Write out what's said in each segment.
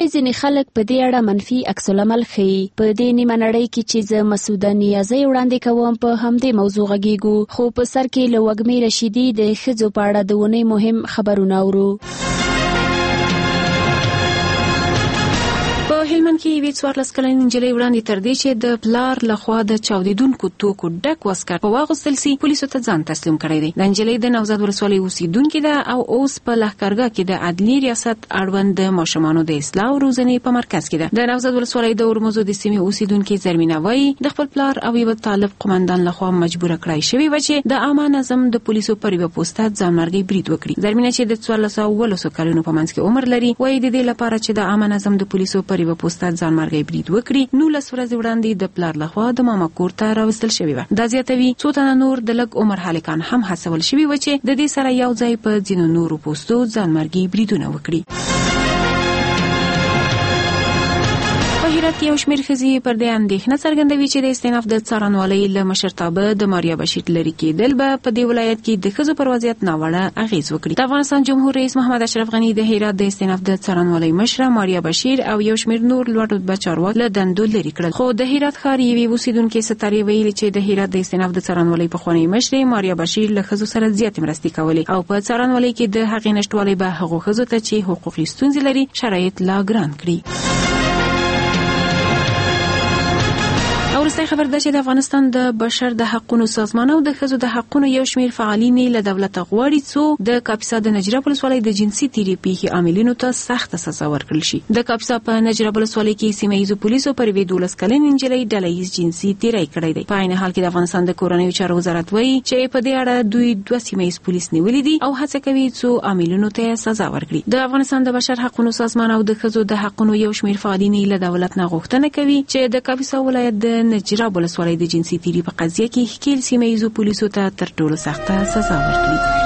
ځینې خلک په دې اړه منفي عکس العمل ښیي. په دې نیمه نړۍ کې چې زه مسعوده نیازۍ وړاندې کوم په همدې موضوع غږیږو، خو په سر کې له وږمې رشیدي د ښځو په اړه د اونۍ مهم خبرونه اورو. په هلمند کې یوې 14 کلنې نجلۍ وړاندې تر دې چې د پلار لخوا د چاودیدونکو توکو ډک واسکټ په واغوستل سي پولیسو ته ځان تسلیم کړی دی. د نجلۍ د نوزاد ولسوالۍ اوسیدونکې ده او اوس په لښکرګاه کې د عدلي ریاست اړوند د ماشومانو د اصلاح او روزنې په مرکز کې ده. د نوزاد ولسوالۍ د اورمزو د سیمې اوسیدونکې زرمینه وایي د خپل پلار او یو طالب قومندان لخوا مجبور کړای شوی و چې د عامه نظم د پولیسو پر یو پوسټ ځانمرګي برید وکړي. زرمینه چې د 14 کلونو په منځ کې عمر لري وایي د دې لپاره چې د عامه نظم د پولیسو پر یو پوسټ ځانمرګي برید وکړي 19 ورځې وړاندې د پلار لخوا د ماما کور ته راوستل شوی و. دا زیاتوي څو تنه نور د لږ عمر هلکان هم هڅول شوي و چې د دې سره یو ځای په ځینو نورو پوسټو ځانمرګي بریدونه وکړي. هرات یو شمېر ښځې پر دې اندېښنه څرګندوي چې د استیناف د څارنوالۍ له مشرتابه د ماریا بشیر لرې کېدل به په دې ولایت کې د ښځو پر وضعیت ناوړه اغېز وکړي. د افغانستان جمهور رئیس محمد اشرف غني د هرات د استیناف د څارنوالۍ مشره ماریا بشیر او یو شمېر نور لوړ رتبه چارواکي له دندو لرې کړل. خو د هرات ښار یوې اوسیدونکې ستارې ویلي چې د هرات د استیناف د څارنوالۍ پخوانۍ مشرې ماریا بشیر له ښځو سره زیاتې مرستې کولې او په څارنوالۍ کې د هغې نشتوالی به هغو ښځو ته چې حقوقي ستونزې لري شرایط لا ګران کړي. وروستی خبر ده چې د افغانستان د بشر د حقوقو سازمان او د ښځو د حقوقو یو شمېر فعالین له دولت غواړي څو د کاپیسا د نجراب ولسوالۍ د جنسي تیري پیښې عاملینو ته سخت سزا ورکړل شي. د کاپیسا په نجراب ولسوالۍ کې سیمه ییزو پولیسو پر 12 کلنې نجلۍ ډلهییز جنسي تیری کړی دی. په عین حال کې د افغانستان د کورنیو چارو وزارت وایي چې په دې اړه دوی 2 سیمه ییز پولیس نیولي دي او هڅه کوي څو عاملینو ته سزا ورکړي. د افغانستان د بشر حقوقو سازمان او د ښځو د حقوقو یو شمېر فعالین له دولت نه غوښتنه کوي چې د کاپیسا ولایت د نجراب ولسوالۍ د جنسي تیری په قضیه کې ښکیل سیمه ییزو پولیسو ته تر ټولو سخته سزا ورکړي.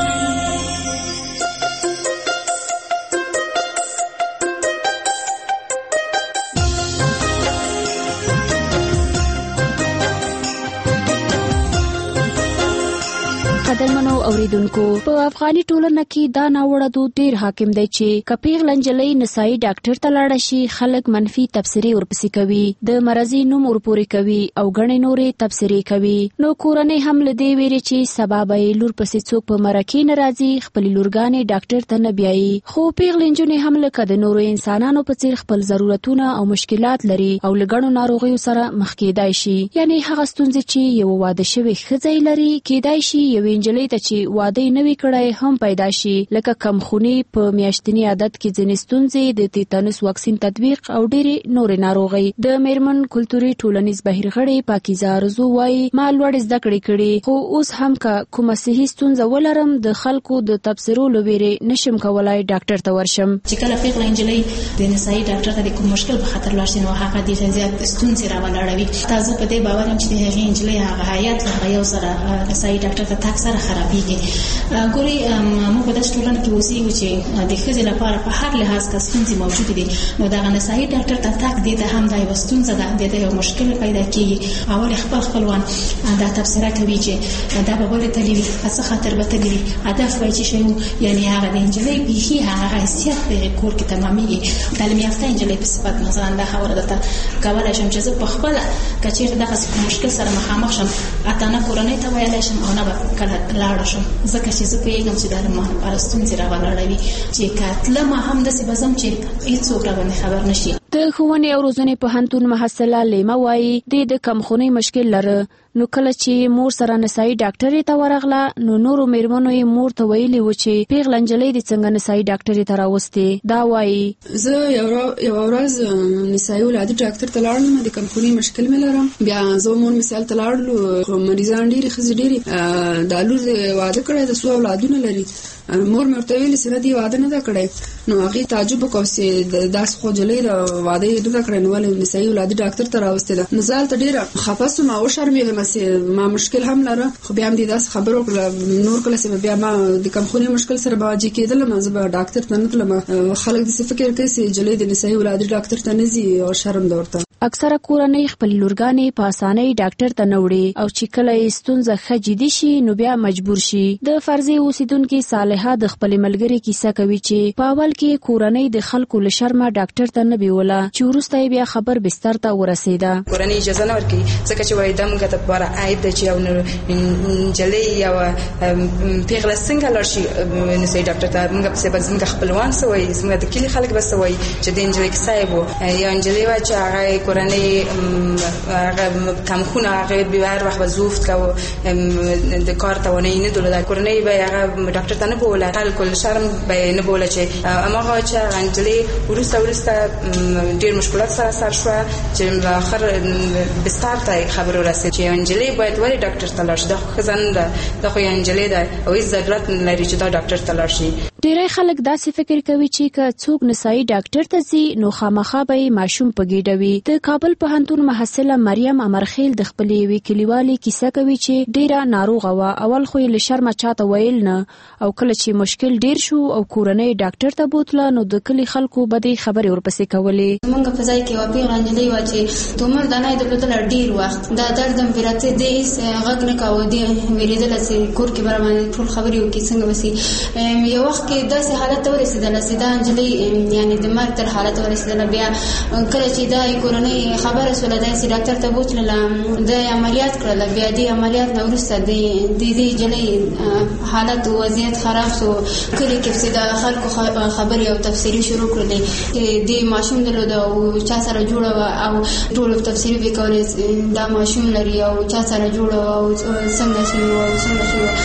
قدرمنو اوریدونکو، په افغاني ټولنه کې دا ناوړه دود ډیر حاکم دی چې که پیغله نجلۍ نسایي ډاکټر ته لاړه شي خلک منفي تبصرې ورپسې کوي، د مرضي نوم ورپورې کوي او ګڼې نورې تبصرې کوي. نو کورنۍ هم له دې ویرې چې سبا به یې لور پسې څوک په مرکې نه راځي خپلې لورګانې ډاکټر ته نه بیایي. خو پیغلې نجونې هم لکه د نورو انسانانو په څیر خپل ضرورتونه او مشکلات لري او له ګڼو ناروغیو سره مخ کېدای شي. یعنی هغه ستونزې چې یو واده شوی ښځه لري کېدای شي یوې نجلۍ ته چې واده نه وي کړی هم پیدا شي، لکه کمخوني، په میاشتني عادت کې ځینې ستونزې، د تیتانوس واکسین تطبیق او ډېرې نورې ناروغۍ. د میرمن کلتوري ټولنیز بهیر غړې پاکیزه ارزو وایي ما لوړې زده کړې کړې خو اوس هم که کومه صحي ستونزه ولرم د خلکو د تبصرو له ویرې نشم کولای ډاکټر ته ورشم. چې کله پیغله نجلۍ د نسایي ډاکټر ته د کوم مشکل په خاطر لاړ شي نو هغه ډېرې زیات ستونزې راولاړوي. تاسو په دې باور یم چې د هغې نجلۍ هغه حیات هغه یو سره نسایي ډاکټر ته تګ سره خرابېږي. ګوري موږ په داسې ټولنه کې اوسېږو چې د ښځې لپاره په هر لحاظ که ستونزې موجودې دي نو دغه نسایي ډاکټر ته تګ دې ته هم دا یوه ستونزه ده، دې ته یو مشکل پیدا کېږي. او ولې خپلوان دا تبصره کوي چې دا به ولې تللي وي، په څه خاطر به تللي وي، هدف به یې څه شی و. یعنې هغه د نجلۍ بیخي هغه حیثیت په هغې کور کې تمامېږي. تعلیم یافته نجلۍ په صفت مثلا دا خبره درته کولی شم چې زه په خپله که چېرته دغسې په مشکل سره مخامخ شم اته نه کورنۍ ته ویلی شم او نه به کله لاړه شم، ځکه چې زه پوهېږم چې دا د ما لپاره ستونزې راولاړوي چې که تلمه هم داسې به ځم چې هېڅوک راباندې خبر نه شي. د ښوونې او روزنې پوهنتون محصله لیمه وایي د کمخونۍ مشکل لره، نو کله چې مور سره نسایي ډاکټرې ته ورغله نو نورو میرمنو یې مور ته ویلي و چې پیغله نجلۍ دې څنګه نسایي ډاکټرې ته راوستې. دا وایي زه یوه ورځ نسایي ولادي ډاکټر ته لاړم، د کمخونۍ مشکل مې لرم. بیا زه مور مثال ته لاړلو، مریضان ډېرې ښځې ډېرې دا لور دې واده کړی د څو اولادونه لري. مور مې ورته ویلې چې نه دې واده نه ده کړی. نو هغې تعجب وکړ چې داسې خو نجلۍ د واده یې نه ده کړی نو ولې نسایي ولادي ډاکټر ته راوستې ده. نو زه هلته ډېره خفه سوم او وشرمېږم چې ما مشکل هم لره، خو بیا هم دې داسې خبر وکړه نور کله چې بیا ما د کمخونۍ مشکل سره مواجه کېدلم زه به ډاکټر ته نه تلم. خلک داسې فکر کوي چې نجلۍ د نسایي ولادي ډاکټر ته نه ځي او شرم ده ورته. اکثره کورنۍ خپل لورګانې په اسانۍ ډاکټر ته نه وړي او چې کله ستونزه ښه جدي شي نو بیا مجبور شي. د فرضي اوسیدونکو صالحه د خپل ملګری کیسه کوي چې په اول کې کورنۍ د خلکو له شرمه ډاکټر ته نه بیوله چې وروسته بیا خبر بستر ته ورسېده. کورنۍ اجازه نه ورکوي ځکه چې وایي دا موږ ته لپاره عیب دی چې یو نجلۍ یا پیغله څنګه لاړ شي نسایي ډاکټر ته. موږ پسې به زموږ خپلوان څه وایي، زموږ د کلي خلک به څه وایي چې د نجلۍ کیسه یې وه. یو نجلۍ وه چې هغه کورنۍ هغه کمخونه هغه به هر وخت به زوفت کوه د کار توانایي نه درلوده. کورنۍ به هغه ډاکټر ته نه بوله، خلکو له شرم به یې نه بوله چې هماغه چې هغه نجلۍ وروسته ډېر مشکلات سره شوه چې آخر بستر ته خبر ورسېد چې یو نجلۍ باید ولې ډاکټر ته لاړ شي. دا خو ښځه نه ده، دا خو یو نجلۍ ده او هېڅ ضرورت نه لري چې دا ډاکټر ته لاړ شي. ډېری خلک داسې فکر کوي چې که څوک نسایي ډاکټر ته ځي نو خامخا به یې ماشوم په ګېډه وي. د کابل پوهنتون محصله مریم امرخیل د خپلې یوې کلیوالې کیسه کوي چې ډېره ناروغه وه. اول خو یې له شرمه چاته ویل نه، او کله چې مشکل ډېر شو او کورنۍ ډاکټر ته بوتله نو د کلي خلکو به دې خبرې ورپسې کولې. موږ په ځای کې یوه پیغله نجلۍ وه چې تومر دانه یې درلودله ډېر وخت. دا درد هم پرې راته دې هېڅ غږ نه کاوه، دې وېرېدله چې کور کې به راباندې ټول خبرې وکړي څنګه به سي. یو وخت کې داسې حالت ته ورسېدله چې دا نجلۍ یعنې د مرګ تر حالت ورسېدله. بیا کله چې دا کورنۍ خبره شوله داسې ډاکټر ته بوتلله، دا یې عملیات کړله. بیا دې عملیات نه وروسته د دې نجلۍ حالت وضعیت خراب شو. کلي کې پسې د خلکو خبرې او تفسیري شروع کړلې چې دې ماشوم درلوده او چا سره جوړه وه او ټولو تفسیري به کولې دا ماشوم لري او چا سره جوړه وه او څنګه شوي وه او څنګه شوي وه.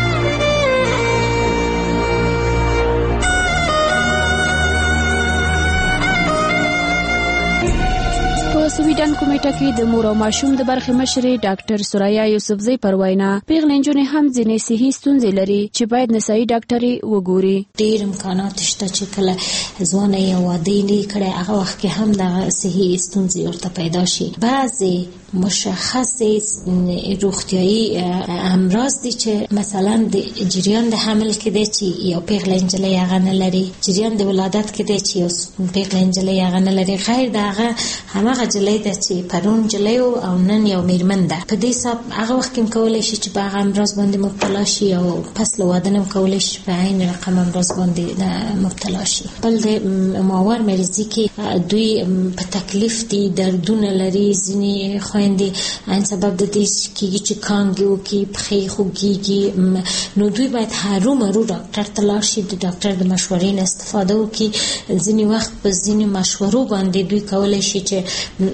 په سویډن کومیټه کې د مور او ماشوم د برخې مشرې ډاکټر سوریا یوسفزۍ پر وینا پیغلې نجونې هم ځینې صحي ستونزې لري چې باید نسایي ډاکټري وګوري. ډېر امکانات شته چې کله ځوانه یا واده یې نه کړی هغه وخت کې هم دغه صحي ستونزې ورته پیدا شي. بعضې مشخصې روغتیایي امراض دي چې مثلا د جریان د حمل کې دی چې یو پیغله نجلۍ هغه نه لري، جریان د ولادت کې دی چې یو پیغله نجلۍ هغه نه لري. غیر د هغه هماغه نجلۍ ده چې پرون نجلۍ او نن یو میرمن ده. په دې حساب هغه وخت کې کولی شي چې په هغه امراض باندې مبتلا شي او پس له واده نه کولی شي په عین رقم امراض باندې مبتلا شي. بل د ماور مریضي کې دوی په تکلیف دي، دردونه لري، ځینې خویندې ان سبب د دې کېږي چې کانګې وکړي، پښې خوږېږي، نو دوی باید هرومرو ډاکټر ته لاړ شي، د ډاکټر د مشورې نه استفاده وکړي. ځینې وخت په ځینې مشورو باندې دوی کولی شي چې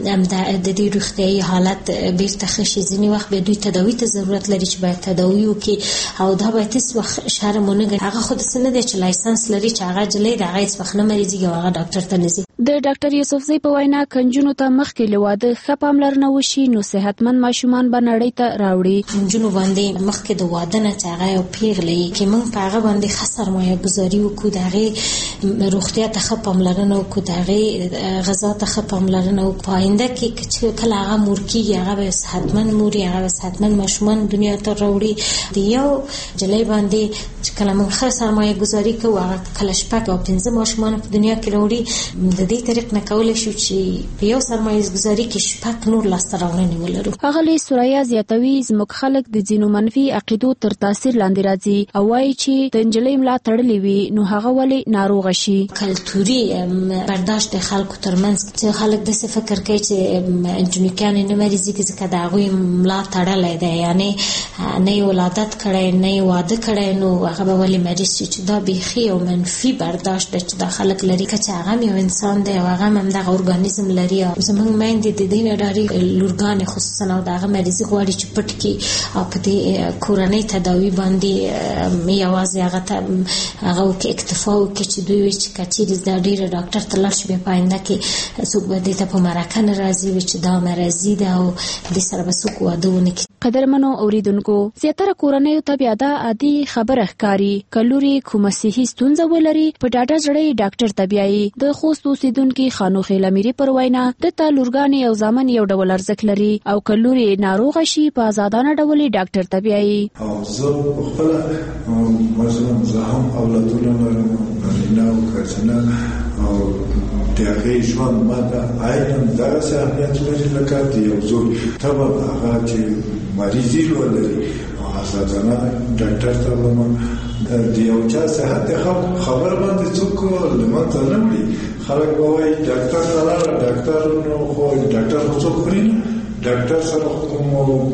د دې روغتیایي حالت بیرته ښه شي. ځینې وخت به دوی تداوي ته ضرورت لري چې باید تداوي وکړي او دا باید هېڅ وخت شرم ونه ګڼي. هغه خو داسې نه دی چې لایسنس لري چې هغه نجلۍ د هغه هېڅ وخت نه مریضېږي او هغه ډاکټر ته نه ځي. د ډاکټر یوسفزۍ په وینا که نجونو ته مخکې له واده ښه پاملرنه وشي نو صحتمند ماشومان به نړۍ ته راوړي. نجونو باندې مخکې د واده نه چې هغه یو پیغله یي چې موږ په هغه باندې ښه سرمایه ګذاري وکړو، د هغې روغتیا ته ښه پاملرنه وکړو، د هغې غذا ته ښه پاملرنه وکړو. په آینده کې چې کله هغه مور کېږي هغه به صحتمند مور وي، هغه به صحتمند ماشومان دنیا ته راوړي. د یو نجلۍ باندې چې کله موږ ښه سرمایه ګذاري کوو هغه کله 6 او 15 ماشومان په دنیا کې راوړي. د دې طریق نه کولی شو چې په یو سرمایه ګذاري کې 6 نور لاسته راوړنې ولرو. ښاغلې سوریا زیاتوي زموږ خلک د ځینو منفي عقیدو تر تاثیر لاندې راځي او وایي چې د نجلۍ ملا تړلې وي نو هغه ولې ناروغه شي. کلتوري برداشت د خلکو ترمنځ چې خلک داسې فکر کوي چې نجونیکانې نه مریضېږي ځکه د هغوی ملا تړلی دی، یعنې نه یې ولادت کړی نه یې واده کړی نو هغه به ولې مریض شي، چې دا بیخي یو منفي برداشت دی چې دا خلک لري. که چې هغه هم یو انسان دی او هغه هم همدغه ارګانیزم لري او زموږ میندې د دې نه ډاري لورګانې خصوصا او د هغه مریضي غواړي چې پټ کړي او په دې کورنۍ تداوي باندې یوازې هغه ته هغه وکړي، اکتفا وکړي چې دوی وایي چې که چېرې دا ډېره ډاکټر ته لاړ شي بیا په آینده کې څوک به دې ته په مرکه نه راځي وي چې دا مرضي ده او دې سره به څوک واده ونه کړي. قدرمنو اوریدونکو، زیاتره کورنیو ته بیا دا عادي خبره ښکاري که لورې کومه صحي ستونزه ولري په ډاډه زړه یې ډاکټر ته بیایي. د خوست اوسیدونکي خانو خیل امیري پر وینا دته لورګانې او زامن یو ډول ارزښت لري او که لورې ناروغه شي په ازادانه ډول یې ډاکټر ته بیایي. او زه خپله مثلا زه هم اولادونه لرم، نارینه او ښځینه، او د هغې ژوند ما ته عیناً دغسې اهمیت لري لکه د یو زوی طبعا هغه چې مریضي ولري او حساسانه ډاکټر ته ولاړم د یو چا صحت د خبر باندې څوک له منځه نه وړي. خلک به وایي ډاکټر ته لاړه، ډاکټر نو خو ډاکټر خو څوک خوري نه، ډاکټر سره کوم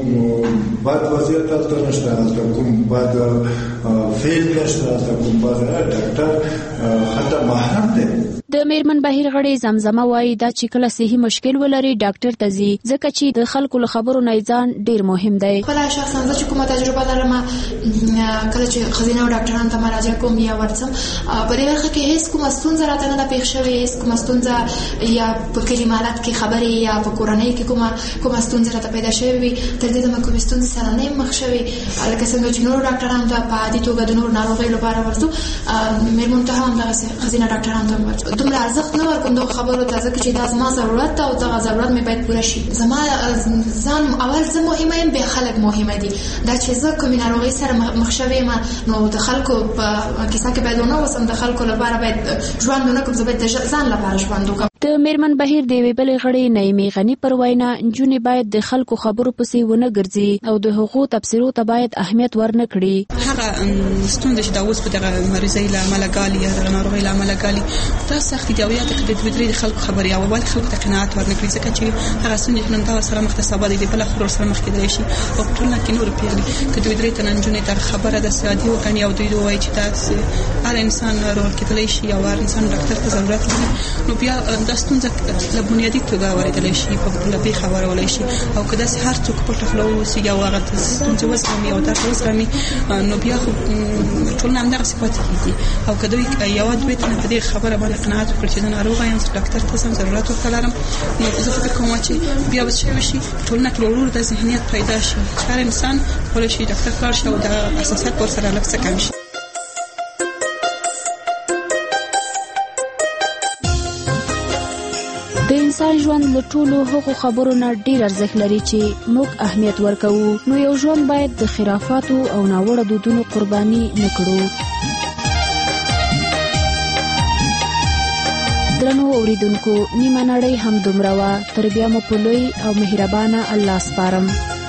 بد وضعیت هلته نشته، هلته کوم بد فیل نشته، هلته کوم بد ډاکټر حتی محرم دی. د میرمن بهیر غړي زمزمه وایي دا چې کله صحي مشکل ولري ډاکټر ته ځي، ځکه چې د خلکو له خبرو نه ځان ډیر مهم دی. خپل شخصا زه چې کومه تجربه لرم کله چې ښځینه ډاکټرانو ته مراجعه کوم یا ورځم په دې برخه کې هیڅ کومه ستونزه راته نه ده پېښ شوې، هیڅ کومه ستونزه یا په کلمات کې خبرې یا په کورنۍ کې کومه ستونزه راته پیدا شوې وي، تر دې دمه کومې ستونزې سره نه یم مخ شوې. لکه څنګه چې نورو ډاکټرانو ته په عادي توګه د نورو ناروغیو لپاره ورځو، میرمنو ته هم همدغسې ښځینه ډاکټرانو ته ورځو. دومره ارزښت نه ورکوم دغو خبرو ته، ځکه چې دا زما ضرورت ده او دغه ضرورت مې باید پوره شي. زما ځان اول زه مهمه یم، بیا خلک مهمه دي. دا چې زه کومې ناروغۍ سره مخ شوې یم نو د خلکو په کیسه کې باید ونه اوسم، د خلکو لپاره باید ژوند ونه کړم، زه باید د ځان لپاره ژوند وکړم. د میرمن بهیر د یوې بلې غړي نعیمې غني پر وینا نجونې باید د خلکو خبرو پسې ونه ګرځي او د هغو تبصرو ته باید اهمیت ورنه کړي. هغه ستونزې چې د اوس په دغه مریضۍ له امله ګالي یا د ناروغۍ له امله ګالي دا سخت دي او یا د دوی د خلکو خبرې او ول خلکو ته قناعت ورنه کړي، ځکه چې هغه ستونزې نن دا سره مختصابه دي بل خبرو سره مخ کېدلی شي او په ټولنه کې نور پیغلي که دوی درې ته نجونې تر خبره د سیادي وکړي او دوی وایي چې دا هر انسان رول کېدلی شي او هر انسان ډاکټر ته ضرورت لري، نو بیا دا ستونزه له بنیادي توګه اورېدلی شي، په لبې خبرولای شي او که داسې هر څوک پټه خوله واوسي یا هغه ستونزې وزغمي او درد وزغمي نو بیا خو ټولنه همدغسې پاتې کېږي. او که دوی یوه دوی تنه په دې خبره باندې قناعت وکړي چې زه ناروغه یم، زه ډاکټر ته ځم، ضرورت ورته لرم، نو زه فکر کوم چې بیا به څه وشي، ټولنه کې ورو ورو د ذهنیت پیدا شي چې هر انسان کولی شي ډاکټر ته لاړ شي او د حساسیت ورسره لږ څه کم شي. د انسان ژوند له ټولو هغو خبرو نه ډیر ارزښت لري چې موږ اهمیت ورکوو، نو یو ژوند باید د خرافاتو او ناوړه دودونو قرباني نه کړو. درنو اوریدونکو، نیمه نړۍ هم دومره وه، تر بیا مو په لوی او مهربانه الله سپارم.